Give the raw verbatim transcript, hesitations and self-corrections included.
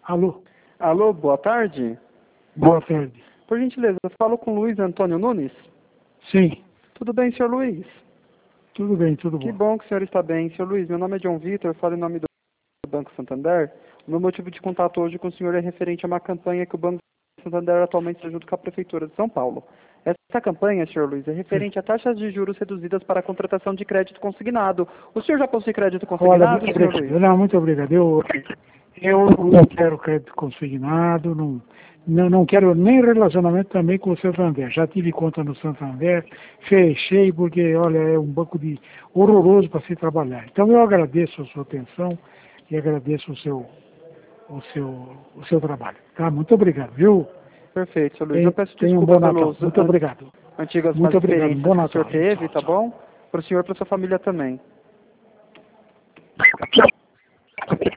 Alô? Alô, boa tarde. Boa tarde. Por gentileza, eu falo com o Luiz Antônio Nunes? Sim. Tudo bem, senhor Luiz? Tudo bem, tudo bom. Que bom que o senhor está bem. Senhor Luiz, meu nome é John Vitor, eu falo em nome do Banco Santander. O meu motivo de contato hoje com o senhor é referente a uma campanha que o Banco Santander atualmente está junto com a Prefeitura de São Paulo. Essa campanha, senhor Luiz, é referente a taxas de juros reduzidas para a contratação de crédito consignado. O senhor já possui crédito consignado, Olha, muito senhor obrigado. Luiz? Não, muito obrigado. Eu, eu não quero crédito consignado, não, não, não quero nem relacionamento também com o Santander. Já tive conta no Santander, fechei porque, olha, é um banco de horroroso para se trabalhar. Então eu agradeço a sua atenção e agradeço o seu, o seu, o seu trabalho. Tá? Muito obrigado, viu? Perfeito, senhor Luiz. Tem, Eu peço tenha um desculpa bom Natal. pelos Muito an obrigado. antigas más Muito obrigado. experiências Bom que o Natal. senhor teve, Tchau, tá tchau. bom? Para o senhor e para sua família também.